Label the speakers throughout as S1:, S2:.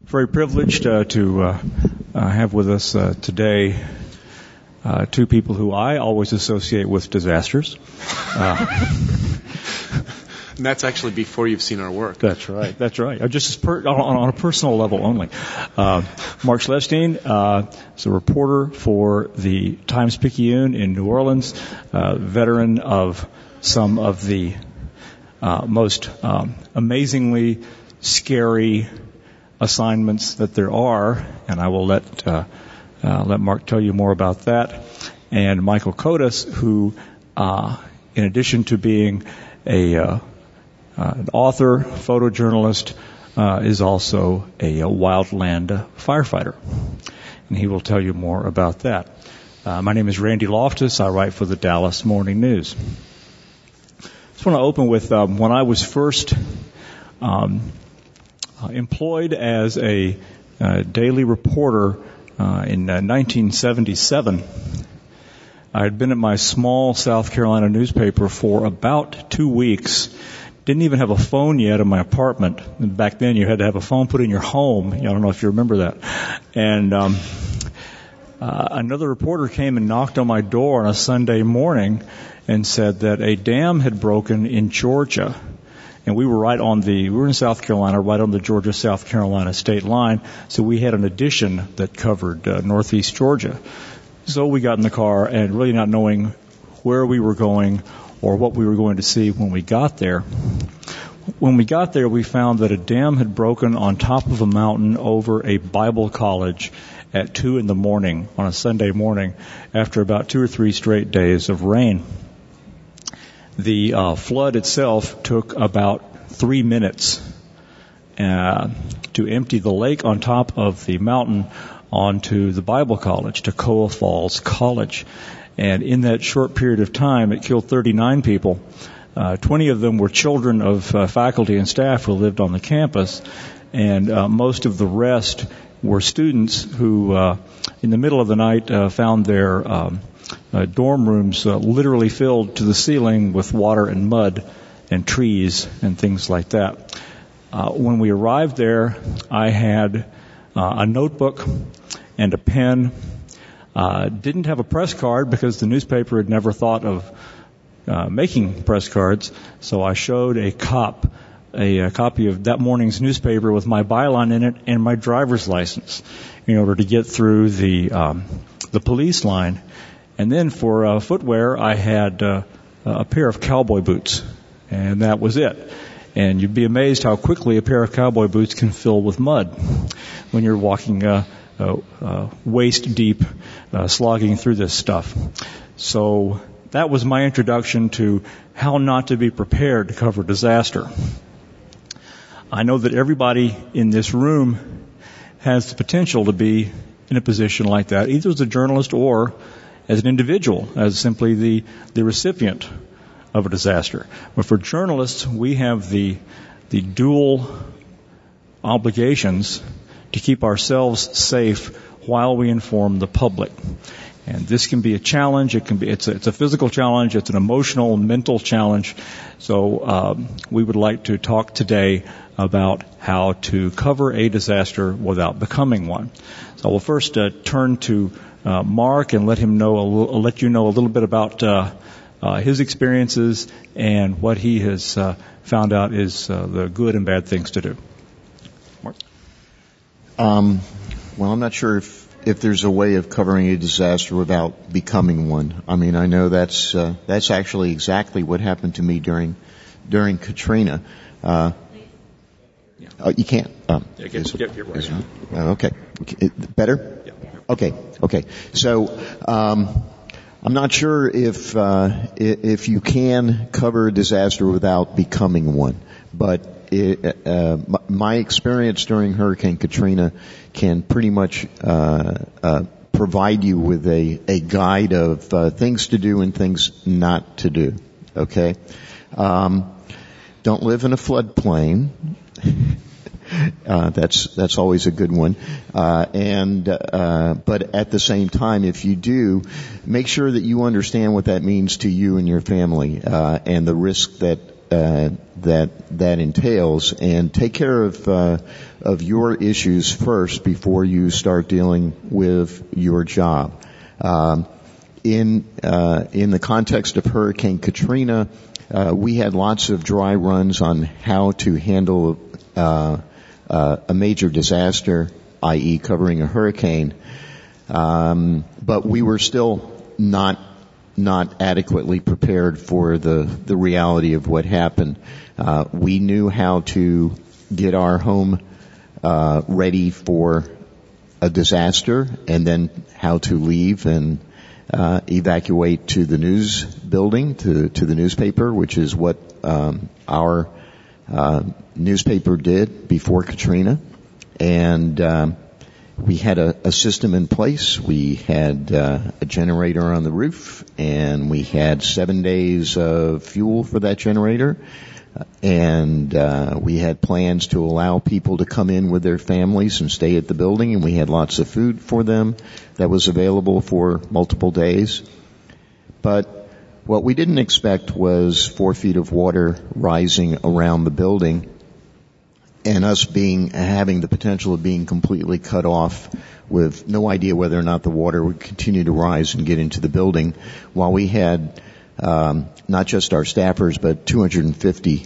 S1: Very privileged to have with us today two people who I always associate with disasters.
S2: And that's actually before you've seen our work.
S1: That's right. Just on a personal level only. Mark Schlestein is a reporter for the Times-Picayune in New Orleans, veteran of some of the most amazingly scary assignments that there are, and I will let Mark tell you more about that. And Michael Kodas, who, in addition to being an author, photojournalist, is also a wildland firefighter, and he will tell you more about that. My name is Randy Loftus. I write for the Dallas Morning News. I just want to open with when I was first employed as a daily reporter in 1977. I had been at my small South Carolina newspaper for about 2 weeks. Didn't even have a phone yet in my apartment. And back then you had to have a phone put in your home. I don't know if you remember that. And another reporter came and knocked on my door on a Sunday morning and said that a dam had broken in Georgia. And we were we were in South Carolina, right on the Georgia-South Carolina state line, so we had an addition that covered northeast Georgia. So we got in the car and really not knowing where we were going or what we were going to see when we got there. When we got there, we found that a dam had broken on top of a mountain over a Bible college at 2 in the morning on a Sunday morning after about 2 or 3 straight days of rain. The flood itself took about 3 minutes to empty the lake on top of the mountain onto the Bible college, Toccoa Falls College. And in that short period of time, it killed 39 people. 20 of them were children of faculty and staff who lived on the campus, and most of the rest were students who, in the middle of the night, found their dorm rooms literally filled to the ceiling with water and mud and trees and things like that. When we arrived there, I had a notebook and a pen. Didn't have a press card because the newspaper had never thought of making press cards, so I showed a copy of that morning's newspaper with my byline in it and my driver's license in order to get through the police line. And then for footwear, I had a pair of cowboy boots, and that was it. And you'd be amazed how quickly a pair of cowboy boots can fill with mud when you're walking waist deep, slogging through this stuff. So that was my introduction to how not to be prepared to cover disaster. I know that everybody in this room has the potential to be in a position like that, either as a journalist or as an individual, as simply the recipient of a disaster. But for journalists, we have the dual obligations to keep ourselves safe while we inform the public. And this can be a challenge. It's a physical challenge. It's an emotional, mental challenge. So we would like to talk today about how to cover a disaster without becoming one. So we'll first turn to Mark and let you know a little bit about his experiences and what he has found out is the good and bad things to do. Mark?
S3: Well, I'm not sure if there's a way of covering a disaster without becoming one. I mean, I know that's actually exactly what happened to me during Katrina. You can't. Okay. Better?
S1: Yeah.
S3: Okay. So, I'm not sure if you can cover a disaster without becoming one, but my experience during Hurricane Katrina can pretty much provide you with a guide of things to do and things not to do. Okay, don't live in a floodplain. That's always a good one. But at the same time, if you do, make sure that you understand what that means to you and your family, and the risk that that entails, and take care of your issues first before you start dealing with your job. In the context of Hurricane Katrina, we had lots of dry runs on how to handle a major disaster, i.e. covering a hurricane. But we were still not adequately prepared for the reality of what happened. We knew how to get our home ready for a disaster, and then how to leave and evacuate to the news building, to the newspaper, which is what our newspaper did before Katrina. And we had a system in place. We had a generator on the roof, and we had 7 days of fuel for that generator. And we had plans to allow people to come in with their families and stay at the building, and we had lots of food for them that was available for multiple days. But what we didn't expect was 4 feet of water rising around the building, and us having the potential of being completely cut off with no idea whether or not the water would continue to rise and get into the building, while we had not just our staffers, but 250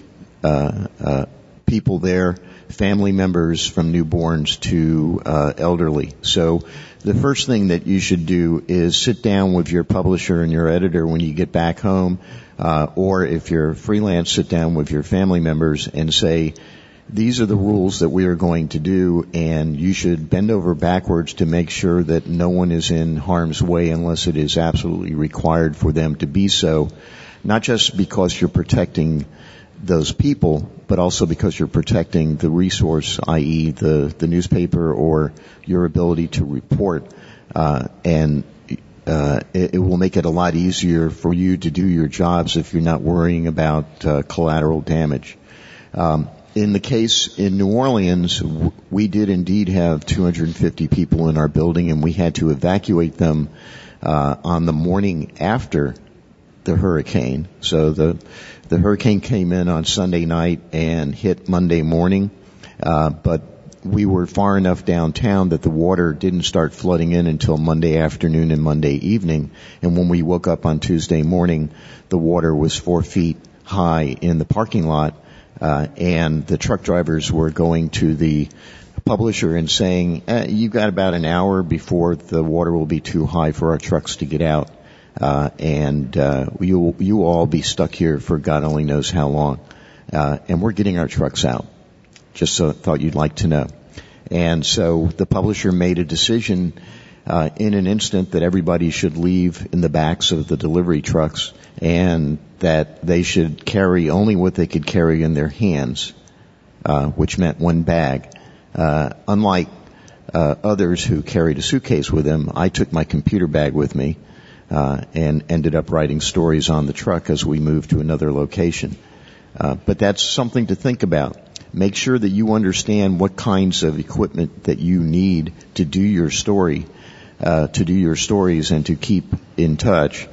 S3: people there, family members from newborns to elderly. So the first thing that you should do is sit down with your publisher and your editor when you get back home, or if you're freelance, sit down with your family members and say, these are the rules that we are going to do, and you should bend over backwards to make sure that no one is in harm's way unless it is absolutely required for them to be so, not just because you're protecting those people, but also because you're protecting the resource, i.e. the newspaper, or your ability to report. And it will make it a lot easier for you to do your jobs if you're not worrying about collateral damage. In the case in New Orleans, we did indeed have 250 people in our building, and we had to evacuate them on the morning after the hurricane. So the hurricane came in on Sunday night and hit Monday morning, but we were far enough downtown that the water didn't start flooding in until Monday afternoon and Monday evening. And when we woke up on Tuesday morning, the water was 4 feet high in the parking lot. And the truck drivers were going to the publisher and saying, you've got about an hour before the water will be too high for our trucks to get out. And you will all be stuck here for God only knows how long. And we're getting our trucks out. Just so thought you'd like to know. And so the publisher made a decision in an instant that everybody should leave in the backs of the delivery trucks, and that they should carry only what they could carry in their hands, which meant one bag. Unlike others who carried a suitcase with them, I took my computer bag with me and ended up writing stories on the truck as we moved to another location. But that's something to think about. Make sure that you understand what kinds of equipment that you need to do your story, to do your stories and to keep in touch.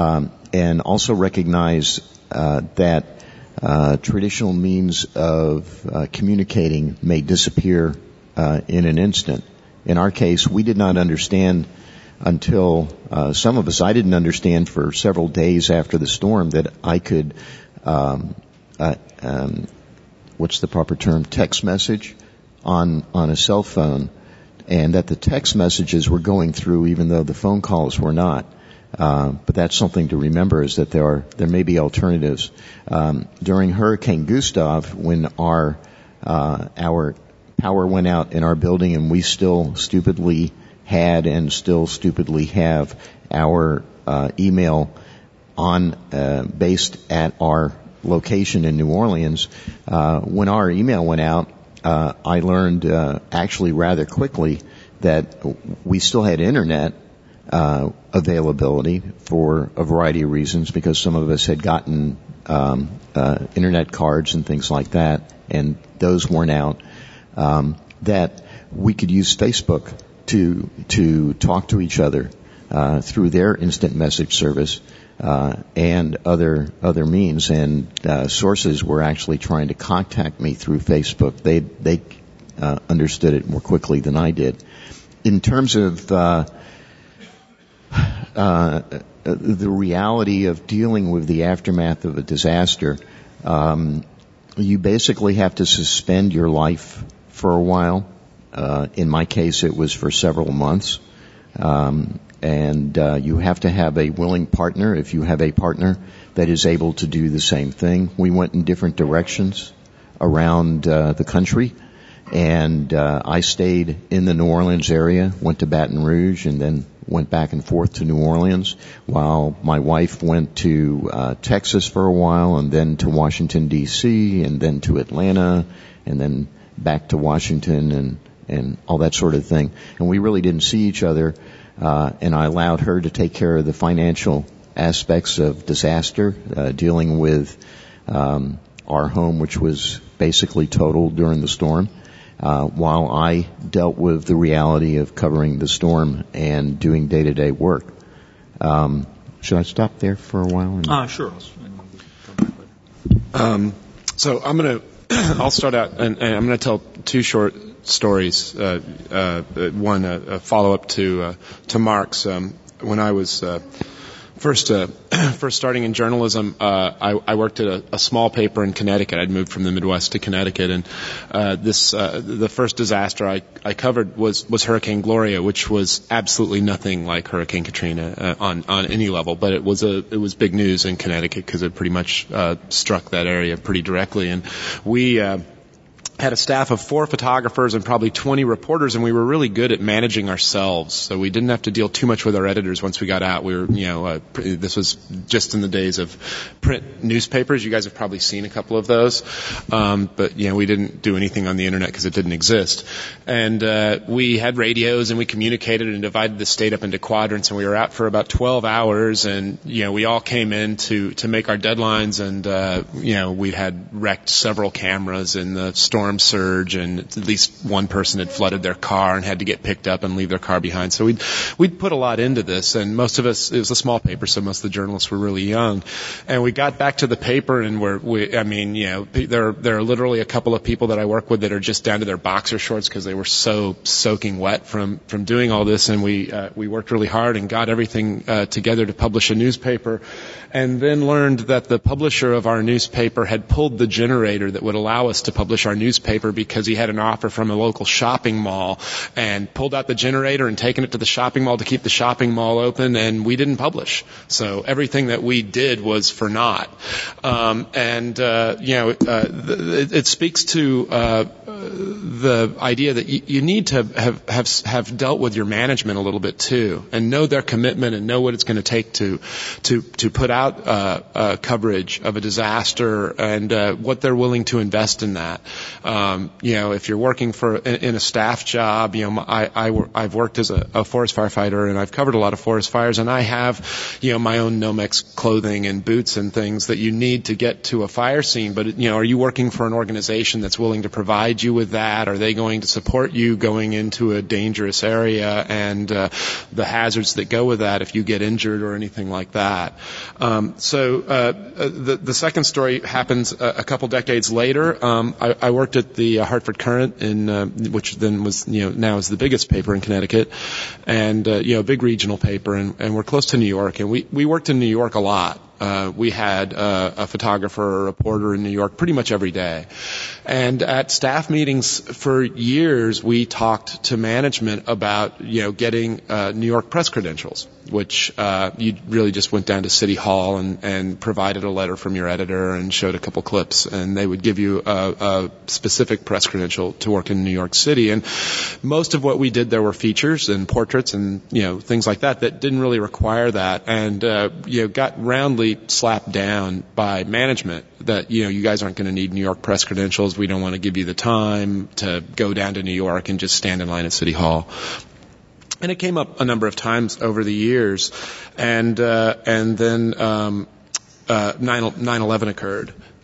S3: And also recognize that traditional means of communicating may disappear in an instant. In our case, we did not understand until some of us, I didn't understand for several days after the storm that I could, what's the proper term, text message on a cell phone, and that the text messages were going through even though the phone calls were not. But that's something to remember, is that there may be alternatives. During Hurricane Gustav, when our power went out in our building, and we still stupidly had and still stupidly have our email on based at our location in New Orleans. When our email went out, I learned actually rather quickly that we still had internet availability for a variety of reasons, because some of us had gotten internet cards and things like that, and those weren't out. That we could use Facebook to talk to each other through their instant message service, and other means. And sources were actually trying to contact me through Facebook. They understood it more quickly than I did. In terms of the reality of dealing with the aftermath of a disaster, you basically have to suspend your life for a while. In my case, it was for several months. And you have to have a willing partner if you have a partner that is able to do the same thing. We went in different directions around the country, and I stayed in the New Orleans area, went to Baton Rouge, and then went back and forth to New Orleans, while my wife went to Texas for a while, and then to Washington, D.C., and then to Atlanta, and then back to Washington, and all that sort of thing. And we really didn't see each other, and I allowed her to take care of the financial aspects of disaster, dealing with our home, which was basically totaled during the storm, while I dealt with the reality of covering the storm and doing day-to-day work. Should I stop there for a while?
S1: Sure.
S2: So I'll start out, and I'm going to tell two short stories. One, a follow-up to Mark's. When I was first starting in journalism, I worked at a small paper in Connecticut. I'd moved from the Midwest to Connecticut, and the first disaster I covered was Hurricane Gloria, which was absolutely nothing like Hurricane Katrina on any level, but it was big news in Connecticut because it pretty much struck that area pretty directly, and we had a staff of 4 photographers and probably 20 reporters, and we were really good at managing ourselves. So we didn't have to deal too much with our editors once we got out. We were, this was just in the days of print newspapers. You guys have probably seen a couple of those. But we didn't do anything on the internet because it didn't exist. And we had radios, and we communicated and divided the state up into quadrants, and we were out for about 12 hours, and, we all came in to make our deadlines, and, we had wrecked several cameras in the storm surge, and at least one person had flooded their car and had to get picked up and leave their car behind. So we'd put a lot into this, and most of us, it was a small paper, so most of the journalists were really young. And we got back to the paper, and there are literally a couple of people that I work with that are just down to their boxer shorts because they were so soaking wet from doing all this. And we worked really hard and got everything together to publish a newspaper, and then learned that the publisher of our newspaper had pulled the generator that would allow us to publish our newspaper because he had an offer from a local shopping mall, and pulled out the generator and taken it to the shopping mall to keep the shopping mall open, and we didn't publish. So everything that we did was for naught. It speaks to the idea that you need to have dealt with your management a little bit too, and know their commitment and know what it's going to take to put out coverage of a disaster, and what they're willing to invest in that. If you're working in a staff job, I've worked as a forest firefighter, and I've covered a lot of forest fires, and I have, my own Nomex clothing and boots and things that you need to get to a fire scene. But, are you working for an organization that's willing to provide you with that? Are they going to support you going into a dangerous area and the hazards that go with that if you get injured or anything like that? The second story happens a couple decades later. I worked at the Hartford Courant, which then was, now is the biggest paper in Connecticut, and a big regional paper, and we're close to New York, and we worked in New York a lot. We had a photographer or a reporter in New York pretty much every day. And at staff meetings for years, we talked to management about, getting New York press credentials, which you really just went down to City Hall and provided a letter from your editor and showed a couple clips, and they would give you a specific press credential to work in New York City. And most of what we did there were features and portraits and, things like that didn't really require that, and, got roundly slapped down by management that, you guys aren't going to need New York press credentials. We don't want to give you the time to go down to New York and just stand in line at City Hall. And it came up a number of times over the years, and then 9/11 occurred.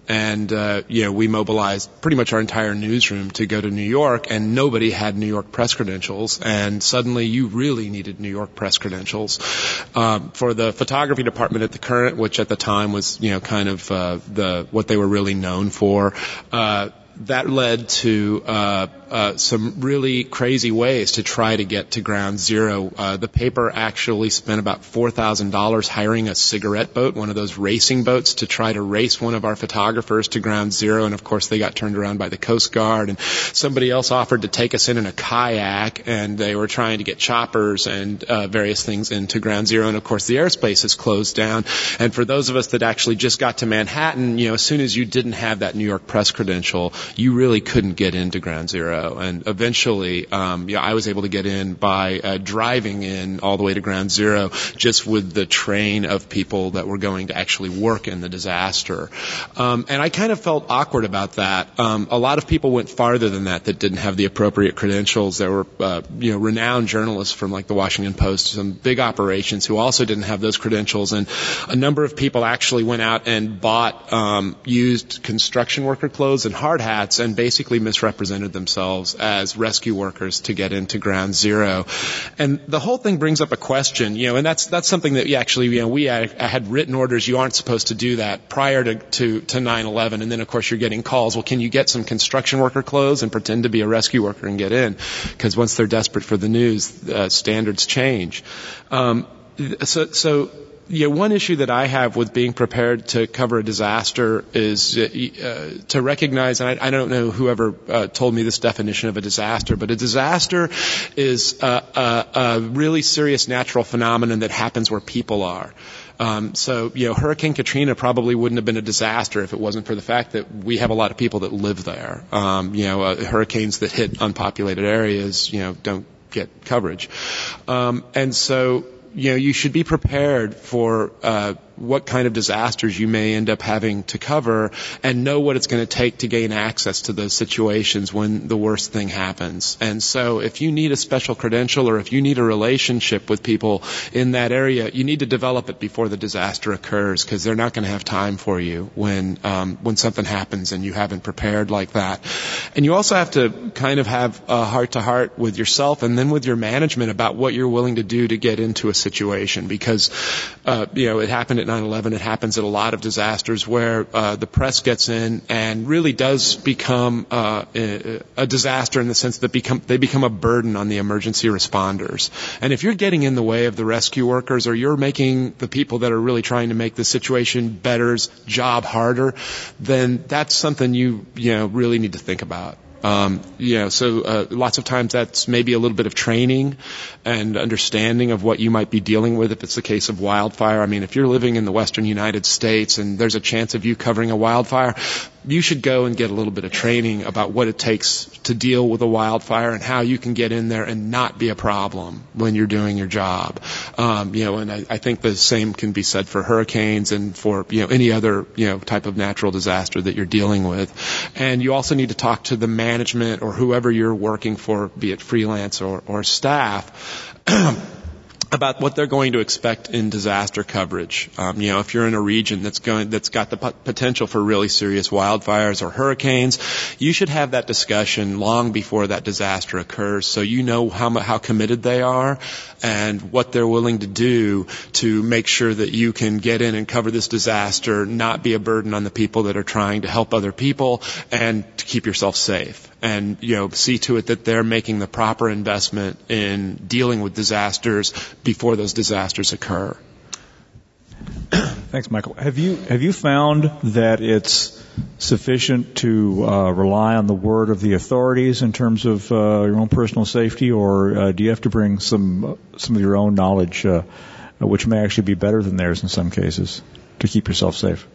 S2: And, we mobilized pretty much our entire newsroom to go to New York, and nobody had New York press credentials. And suddenly you really needed New York press credentials. For the photography department at the Current, which at the time was, kind of, what they were really known for, that led to some really crazy ways to try to get to Ground Zero. The paper actually spent about $4,000 hiring a cigarette boat, one of those racing boats, to try to race one of our photographers to Ground Zero. And of course, they got turned around by the Coast Guard. And somebody else offered to take us in a kayak, and they were trying to get choppers and various things into Ground Zero. And of course, the airspace is closed down. And for those of us that actually just got to Manhattan, as soon as you didn't have that New York press credential, you really couldn't get into Ground Zero. And eventually, I was able to get in by driving in all the way to Ground Zero, just with the train of people that were going to actually work in the disaster. And I kind of felt awkward about that. A lot of people went farther than that didn't have the appropriate credentials. There were, renowned journalists from like the Washington Post, some big operations who also didn't have those credentials. And a number of people actually went out and bought used construction worker clothes and hard hats and basically misrepresented themselves as rescue workers to get into Ground Zero. And the whole thing brings up a question, and that's something that I had written orders, you aren't supposed to do that prior to 9/11. And then of course you're getting calls, well, can you get some construction worker clothes and pretend to be a rescue worker and get in? Because once they're desperate for the news, standards change. One issue that I have with being prepared to cover a disaster is to recognize, and I don't know whoever told me this definition of a disaster, but a disaster is a really serious natural phenomenon that happens where people are. Hurricane Katrina probably wouldn't have been a disaster if it wasn't for the fact that we have a lot of people that live there. Hurricanes that hit unpopulated areas, don't get coverage. You should be prepared for what kind of disasters you may end up having to cover and know what it's going to take to gain access to those situations when the worst thing happens. And so if you need a special credential or if you need a relationship with people in that area, you need to develop it before the disaster occurs, because they're not going to have time for you when something happens and you haven't prepared like that. And you also have to kind of have a heart-to-heart with yourself and then with your management about what you're willing to do to get into a situation, because it happened at 9/11. It happens at a lot of disasters where the press gets in and really does become a disaster in the sense that they become a burden on the emergency responders. And if you're getting in the way of the rescue workers, or you're making the people that are really trying to make the situation better's job harder, then that's something you really need to think about. Lots of times that's maybe a little bit of training and understanding of what you might be dealing with if it's the case of wildfire. I mean, if you're living in the western United States and there's a chance of you covering a wildfire, you should go and get a little bit of training about what it takes to deal with a wildfire and how you can get in there and not be a problem when you're doing your job. And I think the same can be said for hurricanes and for, any other, type of natural disaster that you're dealing with. And you also need to talk to the management or whoever you're working for, be it freelance or staff, about what they're going to expect in disaster coverage. If you're in a region that's got the potential for really serious wildfires or hurricanes, you should have that discussion long before that disaster occurs, so you know how committed they are and what they're willing to do to make sure that you can get in and cover this disaster, not be a burden on the people that are trying to help other people, and to keep yourself safe. And, see to it that they're making the proper investment in dealing with disasters before those disasters occur.
S1: Thanks, Michael. Have you found that it's sufficient to rely on the word of the authorities in terms of your own personal safety, or do you have to bring some of your own knowledge, which may actually be better than theirs in some cases, to keep yourself safe?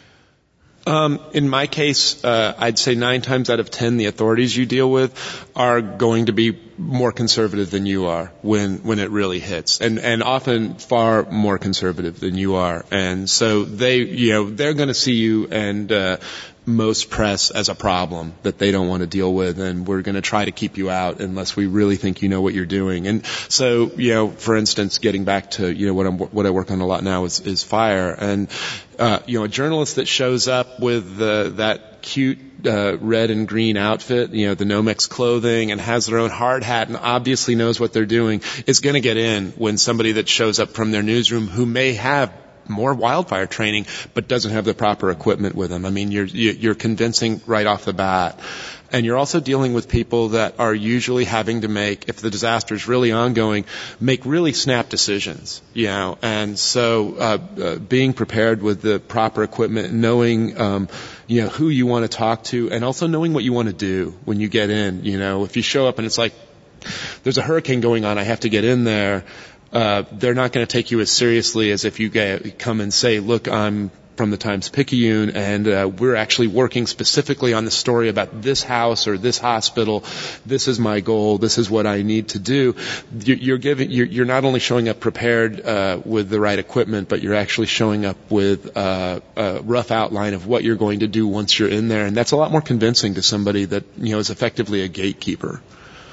S2: In my case, I'd say 9 times out of 10, the authorities you deal with are going to be more conservative than you are when it really hits, and often far more conservative than you are. And so they're going to see you and most press as a problem that they don't want to deal with, and we're going to try to keep you out unless we really think you know what you're doing. And so, for instance, getting back to, what I work on a lot now is fire. And, a journalist that shows up with that cute red and green outfit, the Nomex clothing, and has their own hard hat and obviously knows what they're doing is going to get in when somebody that shows up from their newsroom who may have more wildfire training, but doesn't have the proper equipment with them. I mean, you're convincing right off the bat. And you're also dealing with people that are usually having to make, if the disaster is really ongoing, make really snap decisions, And so, being prepared with the proper equipment, knowing, who you want to talk to, and also knowing what you want to do when you get in. If you show up and it's like, there's a hurricane going on, I have to get in there. They're not going to take you as seriously as if you come and say, look, I'm from the Times-Picayune, and we're actually working specifically on the story about this house or this hospital. This is my goal. This is what I need to do. You're not only showing up prepared with the right equipment, but you're actually showing up with a rough outline of what you're going to do once you're in there, and that's a lot more convincing to somebody that is effectively a gatekeeper.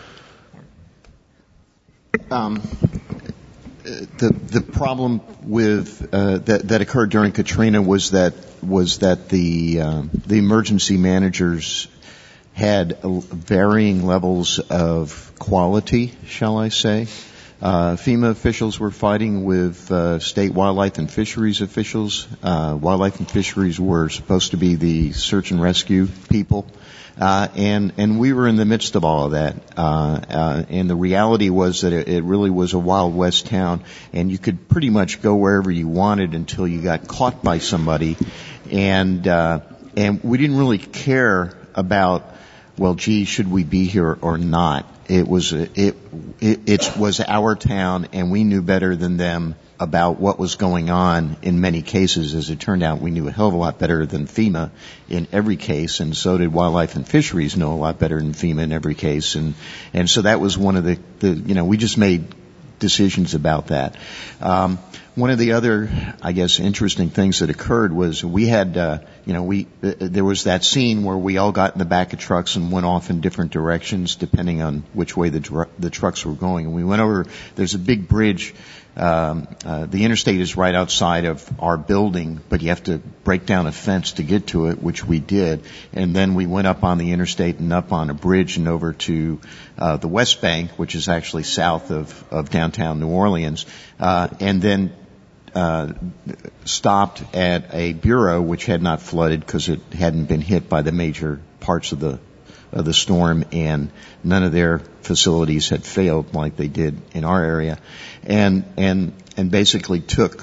S3: The problem with that occurred during Katrina was that the emergency managers had varying levels of quality, shall I say. FEMA officials were fighting with state wildlife and fisheries officials. Wildlife and fisheries were supposed to be the search and rescue people. And we were in the midst of all of that. And the reality was that it really was a Wild West town, and you could pretty much go wherever you wanted until you got caught by somebody. And we didn't really care about, well, gee, should we be here or not? It was our town, and we knew better than them about what was going on in many cases. As it turned out, we knew a hell of a lot better than FEMA in every case, and so did Wildlife and Fisheries know a lot better than FEMA in every case. And so that was one of the we just made decisions about that. One of the other, I guess, interesting things that occurred was we had, there was that scene where we all got in the back of trucks and went off in different directions depending on which way the trucks were going. And we went over, there's a big bridge. The interstate is right outside of our building, but you have to break down a fence to get to it, which we did. And then we went up on the interstate and up on a bridge and over to the West Bank, which is actually south of downtown New Orleans, and then stopped at a bureau which had not flooded because it hadn't been hit by the major parts of the storm, and none of their facilities had failed like they did in our area, and basically took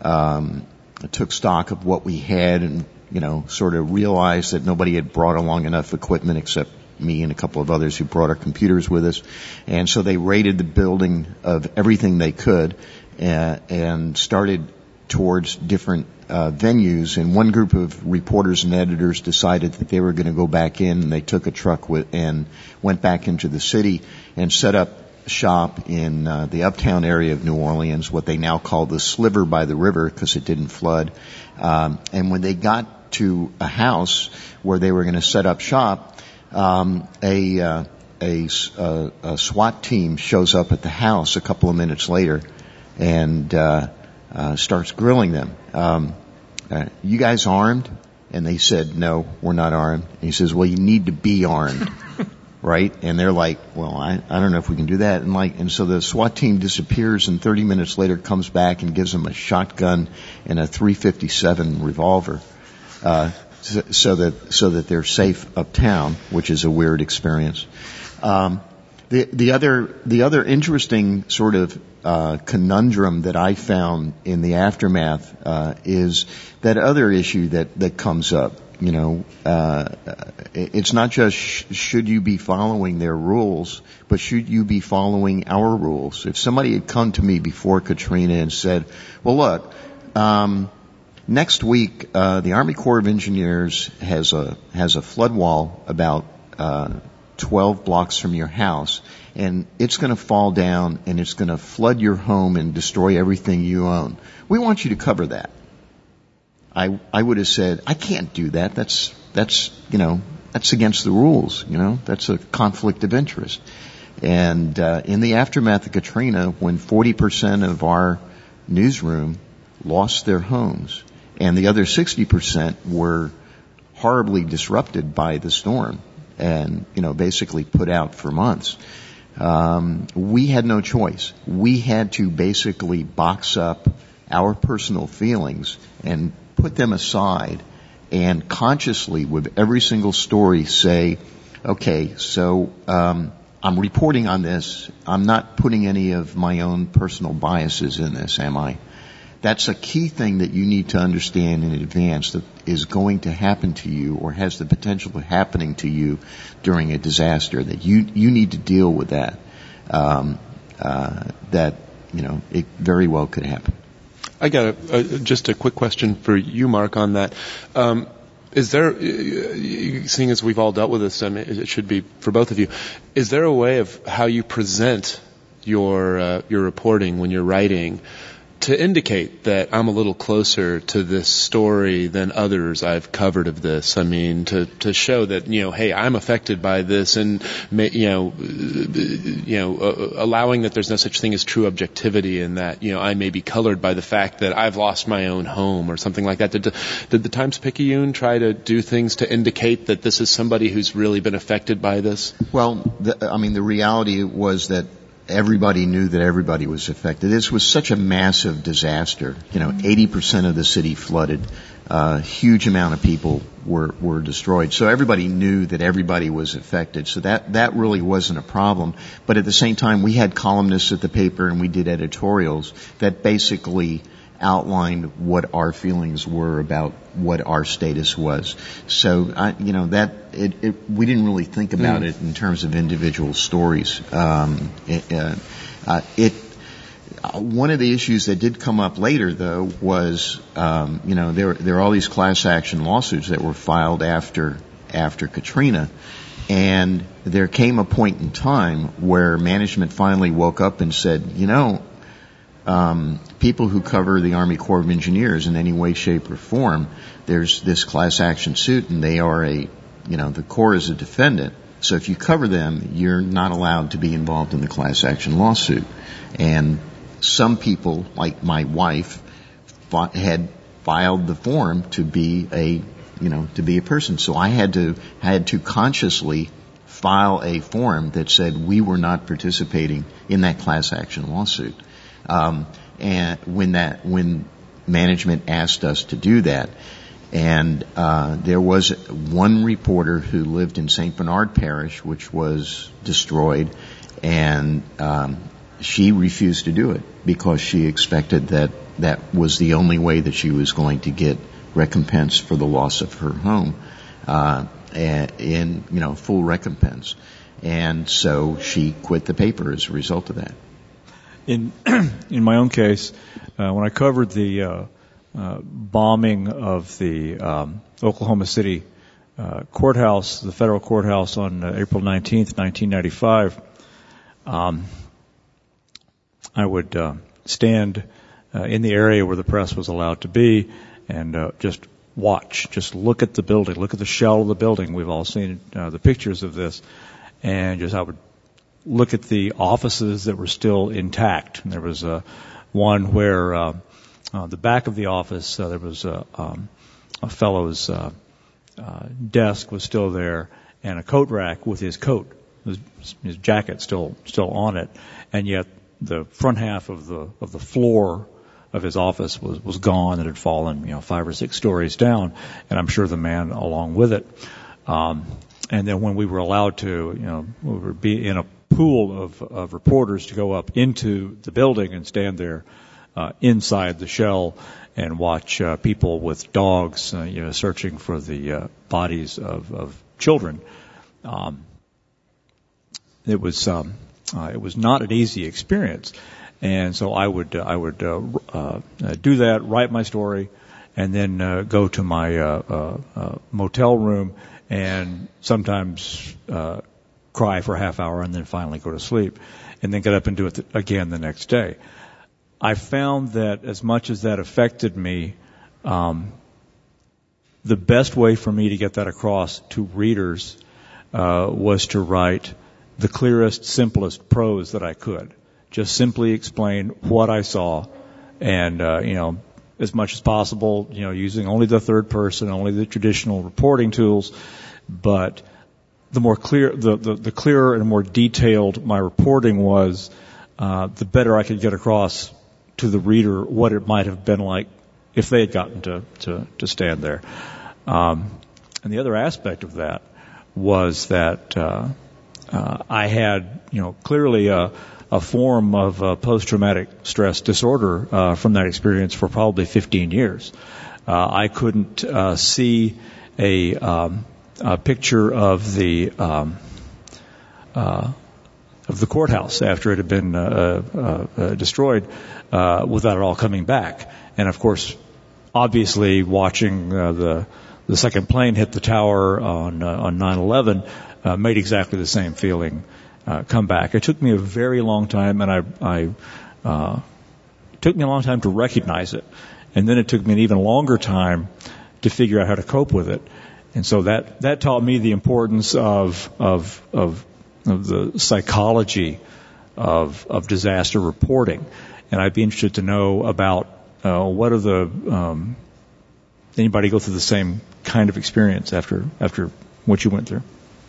S3: stock of what we had, and sort of realized that nobody had brought along enough equipment except me and a couple of others who brought our computers with us, and so they raided the building of everything they could, and started towards different venues. And one group of reporters and editors decided that they were going to go back in, and they took a truck and went back into the city and set up shop in the uptown area of New Orleans, what they now call the Sliver by the river because it didn't flood. And when they got to a house where they were going to set up shop, a SWAT team shows up at the house a couple of minutes later and starts grilling them. You guys armed? And they said, no, we're not armed. And he says, well, you need to be armed. Right? And they're like, well, I don't know if we can do that. And so the SWAT team disappears, and 30 minutes later comes back and gives them a shotgun and a .357 revolver, so that they're safe uptown, which is a weird experience. The other interesting sort of conundrum that I found in the aftermath is that other issue that comes up. It's not just should you be following their rules, but should you be following our rules? If somebody had come to me before Katrina and said, well, look, next week the Army Corps of Engineers has a flood wall about 12 blocks from your house, and it's going to fall down and it's going to flood your home and destroy everything you own. We want you to cover that. I would have said, I can't do that. That's against the rules. That's a conflict of interest. And in the aftermath of Katrina, when 40% of our newsroom lost their homes, and the other 60% were horribly disrupted by the storm, and basically put out for months, we had no choice. We had to basically box up our personal feelings and put them aside, and consciously, with every single story, say, okay, so I'm reporting on this. I'm not putting any of my own personal biases in this, am I? That's a key thing that you need to understand in advance that is going to happen to you or has the potential of happening to you during a disaster, that you need to deal with that. It very well could happen.
S2: I got just a quick question for you, Mark, on that. Is there, seeing as we've all dealt with this, it should be for both of you, is there a way of how you present your reporting when you're writing to indicate that I'm a little closer to this story than others I've covered of this? I mean, to show that, hey, I'm affected by this, and, allowing that there's no such thing as true objectivity, and that, I may be colored by the fact that I've lost my own home or something like that. Did the Times-Picayune try to do things to indicate that this is somebody who's really been affected by this?
S3: Well, the reality was that everybody knew that everybody was affected. This was such a massive disaster. 80% of the city flooded. A huge amount of people were destroyed. So everybody knew that everybody was affected. So that really wasn't a problem. But at the same time, we had columnists at the paper and we did editorials that basically outlined what our feelings were about what our status was. So, we didn't really think about it in terms of individual stories. One of the issues that did come up later, though, was, there are all these class action lawsuits that were filed after Katrina. And there came a point in time where management finally woke up and said, people who cover the Army Corps of Engineers in any way, shape, or form, there's this class action suit, and they are the Corps is a defendant. So if you cover them, you're not allowed to be involved in the class action lawsuit. And some people, like my wife, had filed the form to be a person. So I had to consciously file a form that said we were not participating in that class action lawsuit. And when management asked us to do that, and there was one reporter who lived in St. Bernard Parish, which was destroyed, and she refused to do it because she expected that was the only way that she was going to get recompense for the loss of her home, in full recompense. And so she quit the paper as a result of that.
S1: In my own case, when I covered the bombing of the Oklahoma City courthouse, the federal courthouse, on April 19th, 1995, I would stand in the area where the press was allowed to be and just just look at the building, look at the shell of the building. We've all seen the pictures of this, and I would look at the offices that were still intact. And there was one where the back of the office, there was a fellow's desk was still there, and a coat rack with his coat, his jacket still on it, and yet the front half of the floor of his office was gone. It had fallen 5 or 6 stories down, and I'm sure the man along with it. And then when we were allowed to, we would be in a pool of reporters to go up into the building and stand there inside the shell and watch people with dogs, searching for the bodies of children. It was not an easy experience, and so I would do that, write my story, and then go to my motel room and sometimes cry for a half hour, and then finally go to sleep, and then get up and do it again the next day. I found that as much as that affected me, the best way for me to get that across to readers was to write the clearest, simplest prose that I could. Just simply explain what I saw, and as much as possible, using only the third person, only the traditional reporting tools. But the more clear, the clearer and more detailed my reporting was, the better I could get across to the reader what it might have been like if they had gotten to stand there. And the other aspect of that was that I had, clearly a form of post-traumatic stress disorder from that experience for probably 15 years. I couldn't see a picture of the courthouse after it had been destroyed without it all coming back. And of course, obviously, watching the second plane hit the tower on 9/11 made exactly the same feeling come back. It took me a very long time, and it took me a long time to recognize it, and then it took me an even longer time to figure out how to cope with it. And so that taught me the importance of the psychology of disaster reporting. And I'd be interested to know about what are the anybody go through the same kind of experience after what you went through?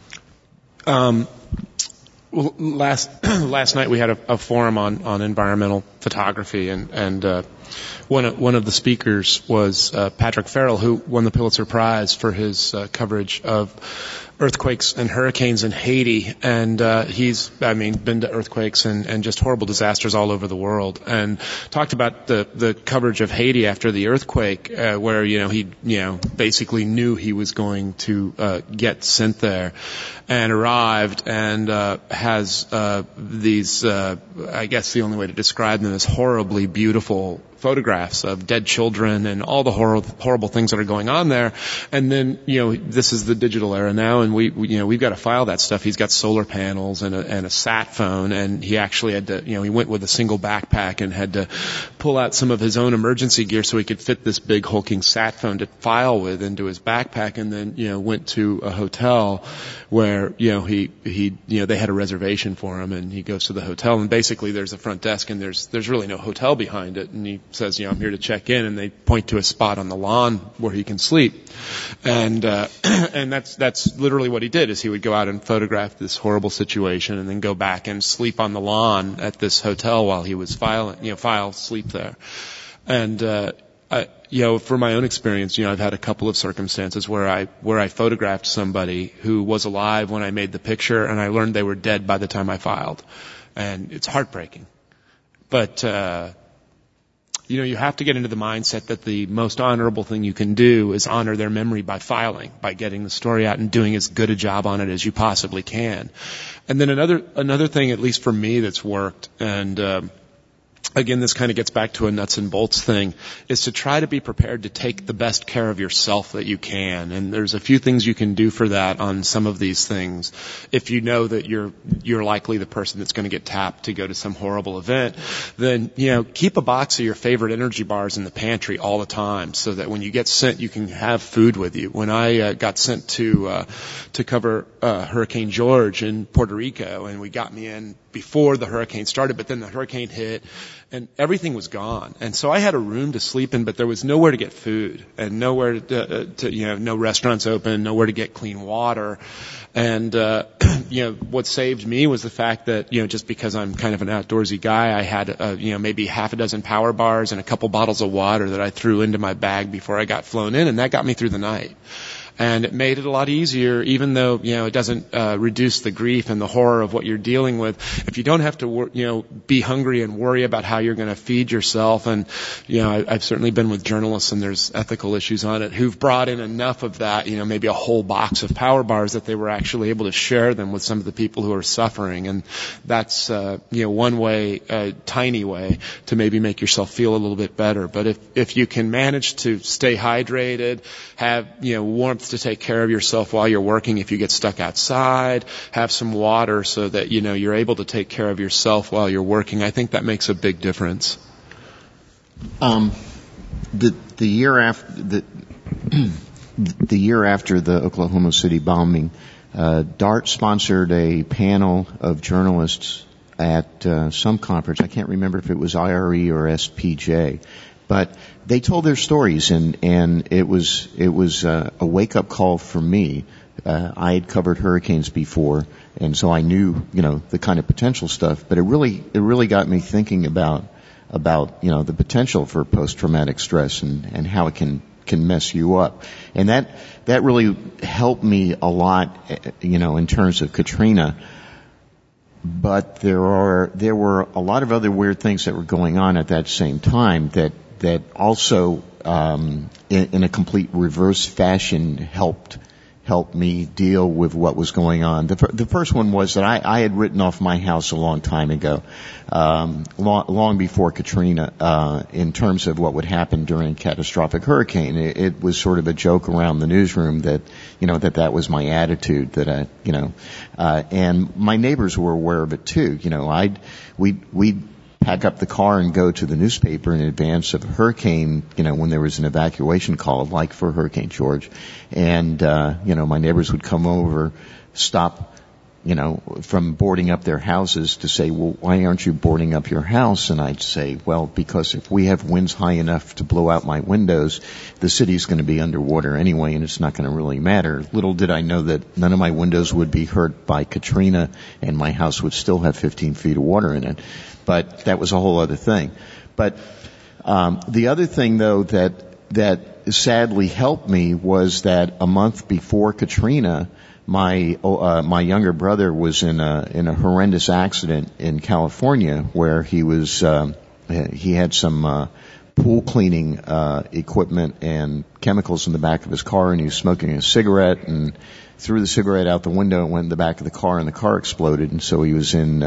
S2: Well, last night we had a forum on environmental photography, and one of the speakers was Patrick Farrell, who won the Pulitzer Prize for his coverage of earthquakes and hurricanes in Haiti. And he's been to earthquakes and just horrible disasters all over the world, and talked about the coverage of Haiti after the earthquake, where he basically knew he was going to get sent there, and arrived, and has these I guess the only way to describe them is horribly beautiful photographs of dead children and all the horrible things that are going on there. And then, this is the digital era now, and we've got to file that stuff. He's got solar panels and a sat phone, and he actually had to, he went with a single backpack and had to pull out some of his own emergency gear so he could fit this big hulking sat phone to file with into his backpack, and then, went to a hotel where, they had a reservation for him, and he goes to the hotel, and basically there's a front desk, and there's really no hotel behind it, and he says, I'm here to check in, and they point to a spot on the lawn where he can sleep. And that's literally what he did, is he would go out and photograph this horrible situation and then go back and sleep on the lawn at this hotel while he was file sleep there. And, for my own experience, I've had a couple of circumstances where I photographed somebody who was alive when I made the picture, and I learned they were dead by the time I filed. And it's heartbreaking. But, you have to get into the mindset that the most honorable thing you can do is honor their memory by filing, by getting the story out and doing as good a job on it as you possibly can. And then another thing, at least for me, that's worked, and again, this kind of gets back to a nuts and bolts thing, is to try to be prepared to take the best care of yourself that you can. And there's a few things you can do for that on some of these things. If you know that you're likely the person that's going to get tapped to go to some horrible event, then, keep a box of your favorite energy bars in the pantry all the time, so that when you get sent, you can have food with you. When I got sent to cover Hurricane George in Puerto Rico, and we got me in before the hurricane started, but then the hurricane hit and everything was gone. And so I had a room to sleep in, but there was nowhere to get food, and nowhere to no restaurants open, nowhere to get clean water. And, what saved me was the fact that, just because I'm kind of an outdoorsy guy, I had, maybe half a dozen power bars and a couple bottles of water that I threw into my bag before I got flown in, and that got me through the night. And it made it a lot easier, even though, it doesn't reduce the grief and the horror of what you're dealing with. If you don't have to, be hungry and worry about how you're going to feed yourself. And, I've certainly been with journalists, and there's ethical issues on it, who've brought in enough of that, maybe a whole box of power bars, that they were actually able to share them with some of the people who are suffering. And that's, one way, a tiny way to maybe make yourself feel a little bit better. But if you can manage to stay hydrated, have, warmth to take care of yourself while you're working. If you get stuck outside, have some water so that, you're able to take care of yourself while you're working. I think that makes a big difference.
S3: The year after the Oklahoma City bombing, DART sponsored a panel of journalists at some conference. I can't remember if it was IRE or SPJ, but they told their stories, and it was a wake up call for me. I had covered hurricanes before, and so I knew the kind of potential stuff. But it really got me thinking about the potential for post traumatic stress and how it can mess you up, and that really helped me a lot, in terms of Katrina. But there were a lot of other weird things that were going on at that same time that also, in a complete reverse fashion, helped me deal with what was going on. The first one was that I had written off my house a long time ago, long before Katrina, in terms of what would happen during a catastrophic hurricane. It was sort of a joke around the newsroom that that was my attitude, and my neighbors were aware of it too. We'd pack up the car and go to the newspaper in advance of a hurricane, when there was an evacuation call, like for Hurricane George. And, my neighbors would come over, stop, from boarding up their houses to say, well, why aren't you boarding up your house? And I'd say, well, because if we have winds high enough to blow out my windows, the city's going to be underwater anyway, and it's not going to really matter. Little did I know that none of my windows would be hurt by Katrina, and my house would still have 15 feet of water in it. But that was a whole other thing. But the other thing, though, that sadly helped me was that a month before Katrina, my younger brother was in a horrendous accident in California where he had some pool cleaning equipment and chemicals in the back of his car, and he was smoking a cigarette and threw the cigarette out the window and went in the back of the car, and the car exploded, and so he was in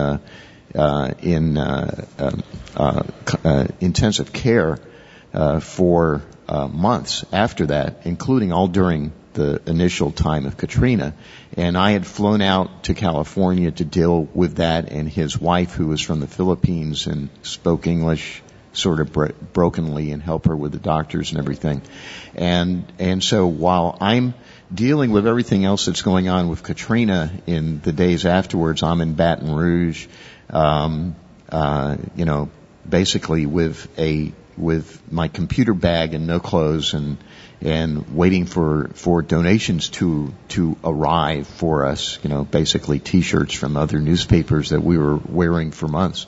S3: intensive care for months after that, including all during the initial time of Katrina. And I had flown out to California to deal with that, and his wife, who was from the Philippines and spoke English sort of brokenly, and help her with the doctors and everything. And so while I'm dealing with everything else that's going on with Katrina in the days afterwards, I'm in Baton Rouge, basically with my computer bag and no clothes, and waiting for donations to arrive for us, basically T-shirts from other newspapers that we were wearing for months.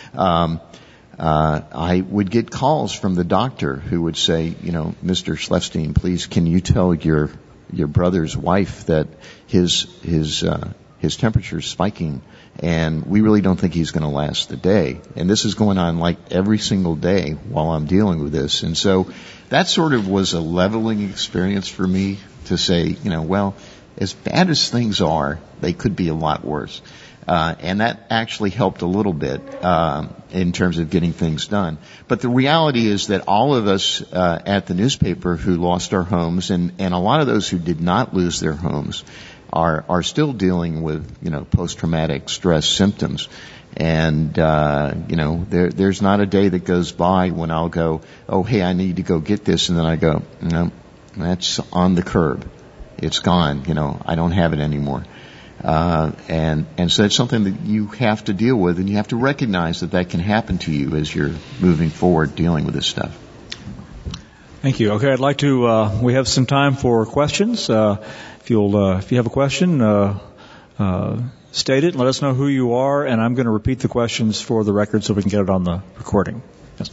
S3: I would get calls from the doctor who would say, Mr. Schlefstein, please, can you tell your brother's wife that his temperature's spiking, and we really don't think he's going to last the day. And this is going on like every single day while I'm dealing with this. And so that sort of was a leveling experience for me to say, well, as bad as things are, they could be a lot worse. And that actually helped a little bit in terms of getting things done. But the reality is that all of us at the newspaper who lost our homes, and a lot of those who did not lose their homes, are still dealing with post-traumatic stress symptoms. And there's not a day that goes by when I'll go, oh, hey, I need to go get this, and then I go, no, that's on the curb. It's gone. I don't have it anymore. And so it's something that you have to deal with, and you have to recognize that can happen to you as you're moving forward dealing with this stuff.
S1: Thank you. Okay, I'd like to, we have some time for questions. If you have a question, state it and let us know who you are, and I'm going to repeat the questions for the record so we can get it on the recording. Yes.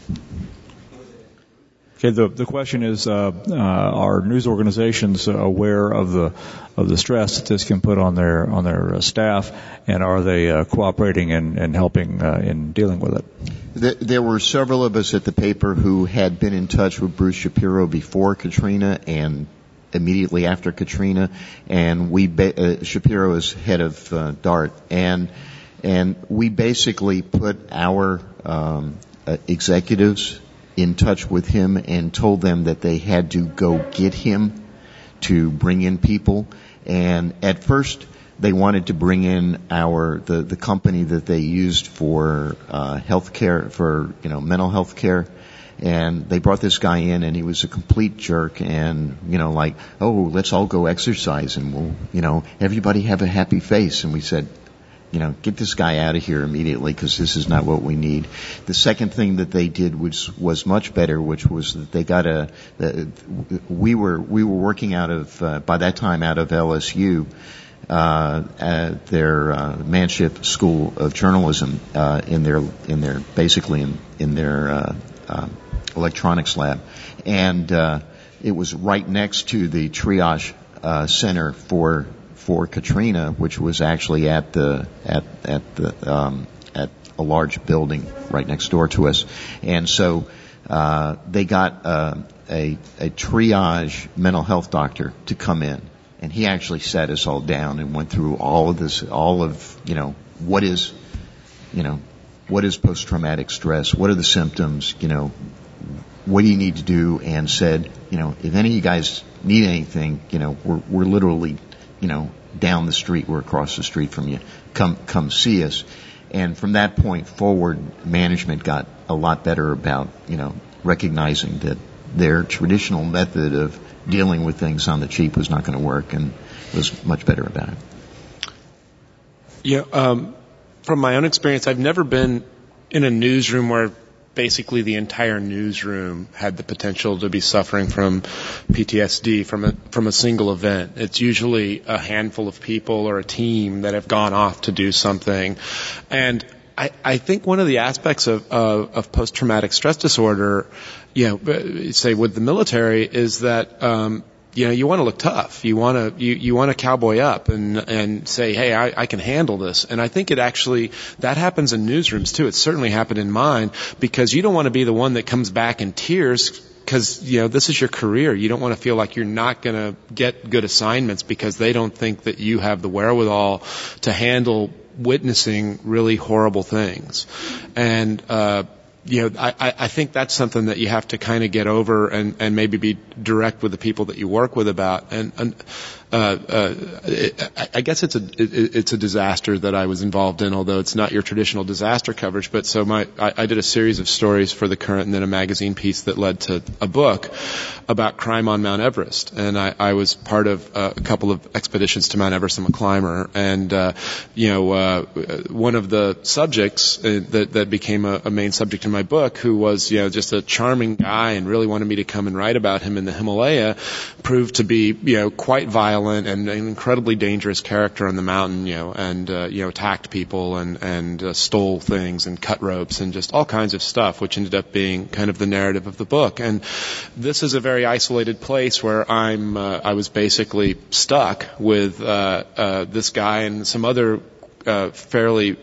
S1: Okay, the question is, are news organizations aware of the stress that this can put on their staff, and are they cooperating and helping in dealing with it?
S3: There were several of us at the paper who had been in touch with Bruce Shapiro before Katrina and immediately after Katrina, and Shapiro is head of DART, and we basically put our executives in touch with him and told them that they had to go get him to bring in people, and at first they wanted to bring in the company that they used for healthcare, for mental health care. And they brought this guy in, and he was a complete jerk, and, like, oh, let's all go exercise, and we'll, everybody have a happy face. And we said, get this guy out of here immediately, because this is not what we need. The second thing that they did was much better, which was that they got we were working out of, by that time, out of LSU, at their Manship School of Journalism, in their basically in their electronics lab, and it was right next to the triage center for Katrina, which was actually at a large building right next door to us. And so they got a triage mental health doctor to come in, and he actually sat us all down and went through all of what is post-traumatic stress, what are the symptoms, what do you need to do, and said, if any of you guys need anything, we're literally, down the street, we're across the street from you, come see us. And from that point forward, management got a lot better about, recognizing that their traditional method of dealing with things on the cheap was not going to work, and was much better about it.
S2: Yeah, from my own experience, I've never been in a newsroom where basically the entire newsroom had the potential to be suffering from PTSD from a single event. It's usually a handful of people or a team that have gone off to do something. And I think one of the aspects of post-traumatic stress disorder, say with the military, is that you want to look tough. You want to cowboy up and say, hey, I can handle this. And I think that happens in newsrooms too. It's certainly happened in mine, because you don't want to be the one that comes back in tears, because, this is your career. You don't want to feel like you're not going to get good assignments because they don't think that you have the wherewithal to handle witnessing really horrible things. And, I think that's something that you have to kind of get over and maybe be direct with the people that you work with about. And I guess it's a disaster that I was involved in, although it's not your traditional disaster coverage. But so I did a series of stories for The Current and then a magazine piece that led to a book about crime on Mount Everest. And I was part of a couple of expeditions to Mount Everest. I'm a climber. And, one of the subjects that became a main subject in my book, who was, just a charming guy and really wanted me to come and write about him in the Himalaya, proved to be, quite violent and an incredibly dangerous character on the mountain, and attacked people and stole things and cut ropes and just all kinds of stuff, which ended up being kind of the narrative of the book. And this is a very isolated place where I was basically stuck with this guy and some other fairly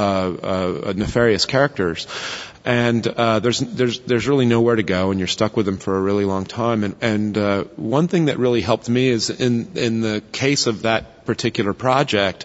S2: nefarious characters. And there's really nowhere to go, and you're stuck with them for a really long time. And one thing that really helped me is in the case of that particular project,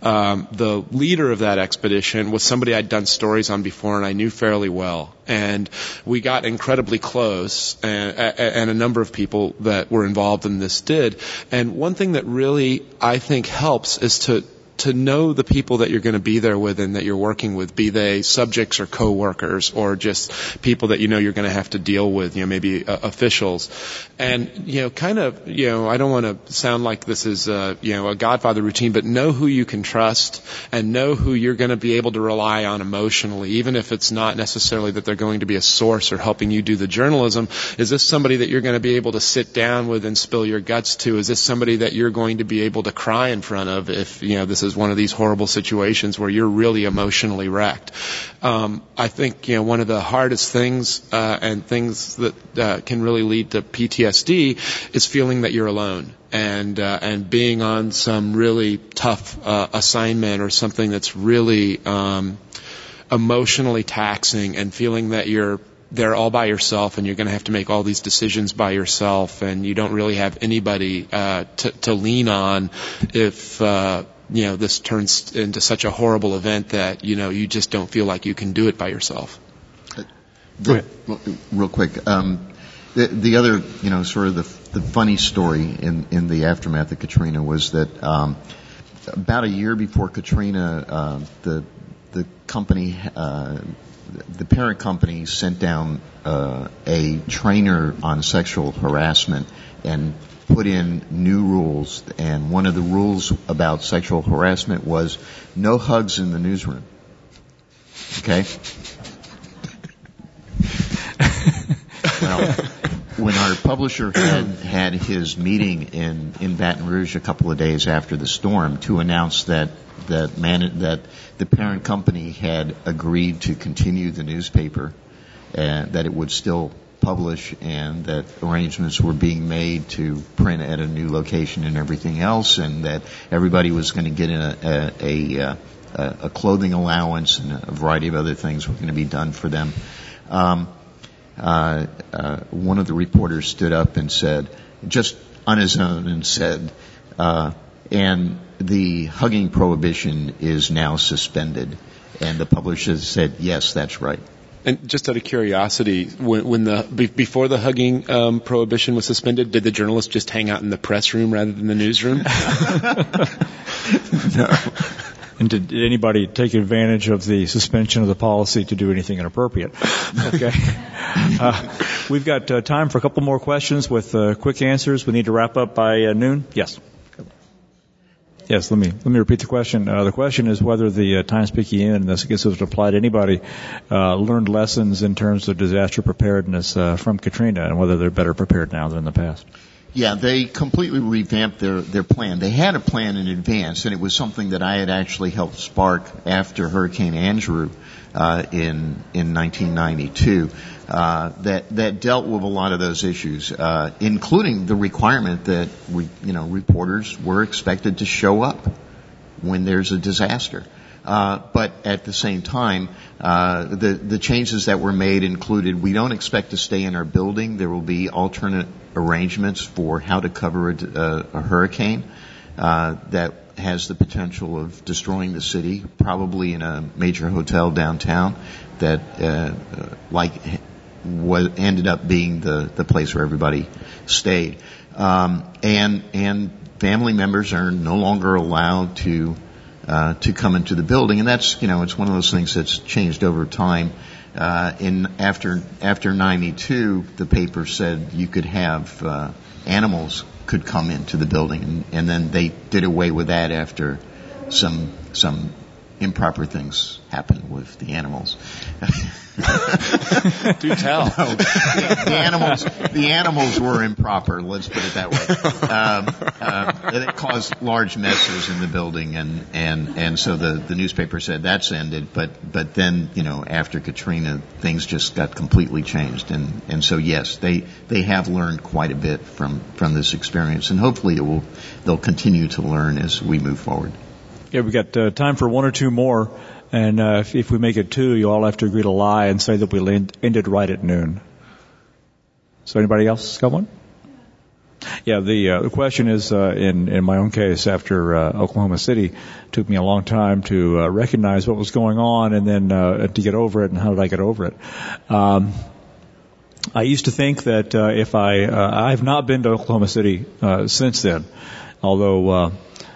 S2: the leader of that expedition was somebody I'd done stories on before and I knew fairly well. And we got incredibly close, and a number of people that were involved in this did. And one thing that really, I think, helps is to know the people that you're going to be there with and that you're working with, be they subjects or co-workers or just people that you're going to have to deal with, maybe officials. And, kind of, I don't want to sound like this is, a Godfather routine, but know who you can trust and know who you're going to be able to rely on emotionally, even if it's not necessarily that they're going to be a source or helping you do the journalism. Is this somebody that you're going to be able to sit down with and spill your guts to? Is this somebody that you're going to be able to cry in front of if, this is one of these horrible situations where you're really emotionally wrecked? I think, one of the hardest things, and things that can really lead to PTSD is feeling that you're alone and being on some really tough, assignment or something that's really, emotionally taxing, and feeling that you're there all by yourself and you're going to have to make all these decisions by yourself, and you don't really have anybody, to lean on if, this turns into such a horrible event that, you just don't feel like you can do it by yourself.
S3: Go ahead. Real quick. The other, sort of the funny story in the aftermath of Katrina was that about a year before Katrina, the company, the parent company, sent down a trainer on sexual harassment and put in new rules. And one of the rules about sexual harassment was no hugs in the newsroom. Okay? Well, when our publisher had his meeting in Baton Rouge a couple of days after the storm to announce that the parent company had agreed to continue the newspaper, and that it would still publish, and that arrangements were being made to print at a new location and everything else, and that everybody was going to get a clothing allowance and a variety of other things were going to be done for them. One of the reporters stood up and said, just on his own, and said, and the hugging prohibition is now suspended. And the publisher said, yes, that's right.
S2: And just out of curiosity, before the hugging prohibition was suspended, did the journalists just hang out in the press room rather than the newsroom?
S3: No.
S1: And did anybody take advantage of the suspension of the policy to do anything inappropriate? Okay. We've got time for a couple more questions with quick answers. We need to wrap up by noon. Yes. Yes, let me repeat the question. The question is whether the Times-Picayune, and this would apply to anybody, learned lessons in terms of disaster preparedness from Katrina, and whether they're better prepared now than in the past.
S3: Yeah, they completely revamped their plan. They had a plan in advance, and it was something that I had actually helped spark after Hurricane Andrew in 1992. That dealt with a lot of those issues, including the requirement that reporters were expected to show up when there's a disaster. But at the same time, the changes that were made included, we don't expect to stay in our building. There will be alternate arrangements for how to cover a hurricane that has the potential of destroying the city, probably in a major hotel downtown that ended up being the place where everybody stayed. And family members are no longer allowed to come into the building, and that's it's one of those things that's changed over time. After 92, the paper said you could have animals could come into the building, and then they did away with that after some improper things happened with the animals.
S2: Do tell.
S3: No, the animals were improper. Let's put it that way. It caused large messes in the building, and so the newspaper said that's ended. But then after Katrina, things just got completely changed, and so yes, they have learned quite a bit from this experience, and hopefully they'll continue to learn as we move forward.
S1: Yeah, we've got time for one or two more, and if we make it two, you all have to agree to lie and say that we ended right at noon. So anybody else got one? Yeah, the question is, in my own case, after Oklahoma City, it took me a long time to recognize what was going on, and then to get over it, and how did I get over it? I used to think that if I've not been to Oklahoma City since then, although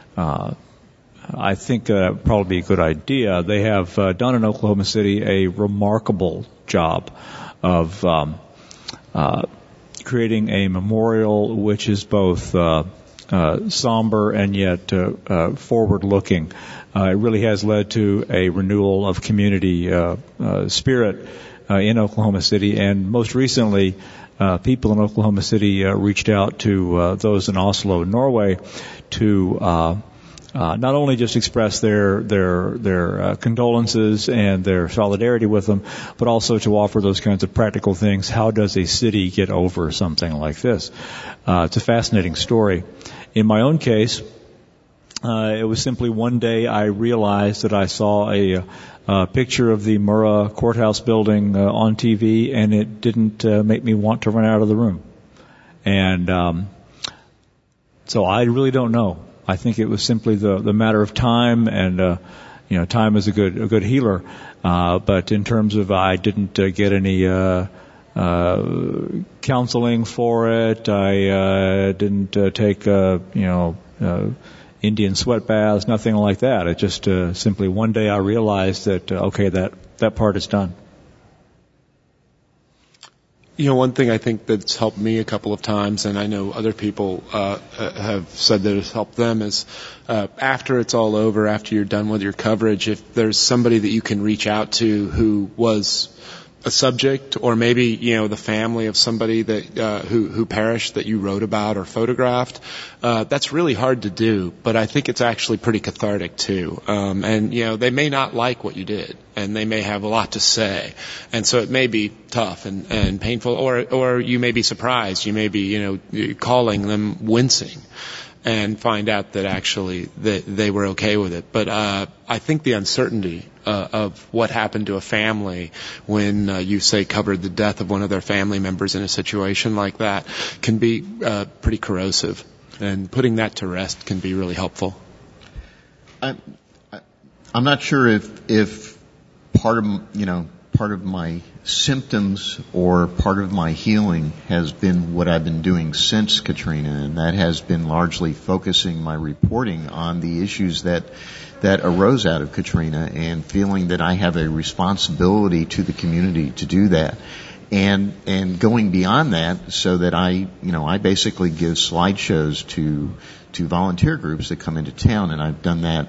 S1: I think that would probably be a good idea. They have done in Oklahoma City a remarkable job of creating a memorial which is both somber and yet forward-looking. It really has led to a renewal of community spirit in Oklahoma City, and most recently, people in Oklahoma City reached out to those in Oslo, Norway, to not only just express their condolences and their solidarity with them, but also to offer those kinds of practical things. How does a city get over something like this? It's a fascinating story. In my own case, it was simply one day I realized that I saw a picture of the Murrah Courthouse building on TV, and it didn't make me want to run out of the room. And so I really don't know. I think it was simply the matter of time, and time is a good healer. But in terms of I didn't get any counseling for it. I didn't take Indian sweat baths, nothing like that. It just simply one day I realized that that part is done.
S2: One thing I think that's helped me a couple of times, and I know other people have said that it's helped them, is after it's all over, after you're done with your coverage, if there's somebody that you can reach out to who was a subject, or maybe the family of somebody that who perished that you wrote about or photographed, that's really hard to do, but I think it's actually pretty cathartic too. And they may not like what you did, and they may have a lot to say, and so it may be tough and painful, or you may be surprised, you may be calling them wincing, and find out that actually they were okay with it. But I think the uncertainty of what happened to a family when you say covered the death of one of their family members in a situation like that can be pretty corrosive, and putting that to rest can be really helpful.
S3: I'm not sure if part of my symptoms or part of my healing has been what I've been doing since Katrina, and that has been largely focusing my reporting on the issues that arose out of Katrina, and feeling that I have a responsibility to the community to do that, and going beyond that, so that I basically give slideshows to volunteer groups that come into town, and I've done that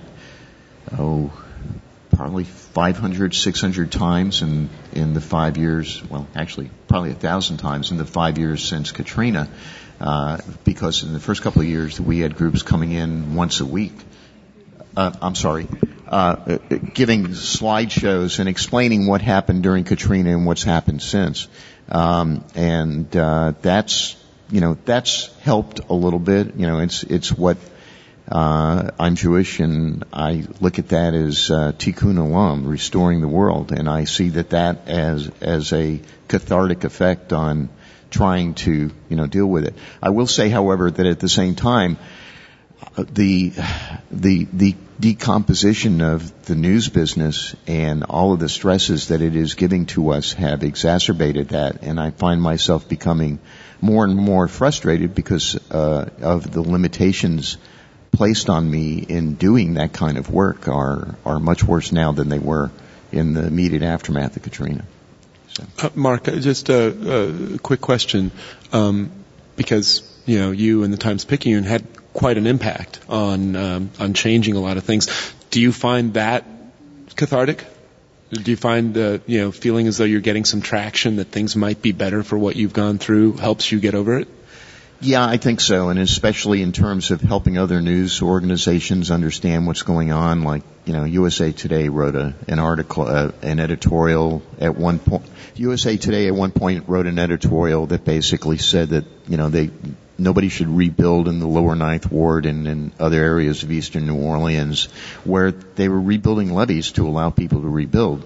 S3: probably 500, 600 times in the 5 years, well, actually probably 1,000 times in the 5 years since Katrina, because in the first couple of years we had groups coming in once a week. Giving slideshows and explaining what happened during Katrina and what's happened since. That's helped a little bit. It's what, I'm Jewish, and I look at that as tikkun olam, restoring the world, and I see that as a cathartic effect on trying to, deal with it. I will say, however, that at the same time, the decomposition of the news business and all of the stresses that it is giving to us have exacerbated that, and I find myself becoming more and more frustrated because of the limitations placed on me in doing that kind of work are much worse now than they were in the immediate aftermath of Katrina. So.
S2: Mark, just a quick question, because you and the Times-Picayune had quite an impact on changing a lot of things. Do you find that cathartic? Do you find feeling as though you're getting some traction, that things might be better for what you've gone through, helps you get over it?
S3: Yeah, I think so, and especially in terms of helping other news organizations understand what's going on. Like, USA Today wrote an article, an editorial at one point. USA Today at one point wrote an editorial that basically said that, nobody should rebuild in the lower Ninth Ward and in other areas of eastern New Orleans, where they were rebuilding levees to allow people to rebuild.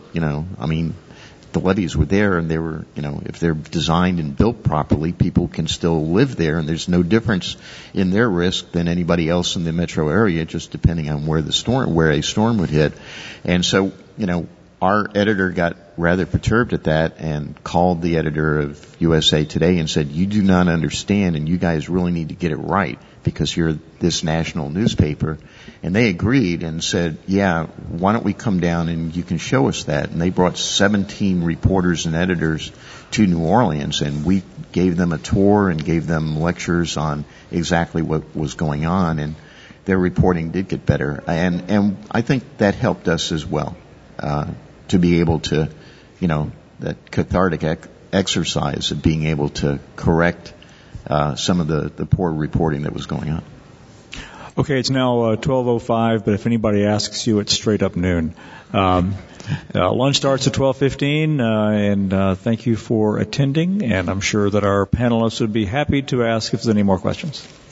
S3: The levees were there, and they were, if they're designed and built properly, people can still live there, and there's no difference in their risk than anybody else in the metro area, just depending on where a storm would hit. And so, our editor got rather perturbed at that and called the editor of USA Today and said, "You do not understand, and you guys really need to get it right, because you're this national newspaper." And they agreed and said, "Yeah, why don't we come down and you can show us that?" And they brought 17 reporters and editors to New Orleans, and we gave them a tour and gave them lectures on exactly what was going on, and their reporting did get better. And I think that helped us as well, to be able to, that cathartic exercise of being able to correct some of the poor reporting that was going on.
S1: Okay, it's now 12:05, but if anybody asks you, it's straight up noon. Lunch starts at 12:15, and thank you for attending, and I'm sure that our panelists would be happy to ask if there's any more questions.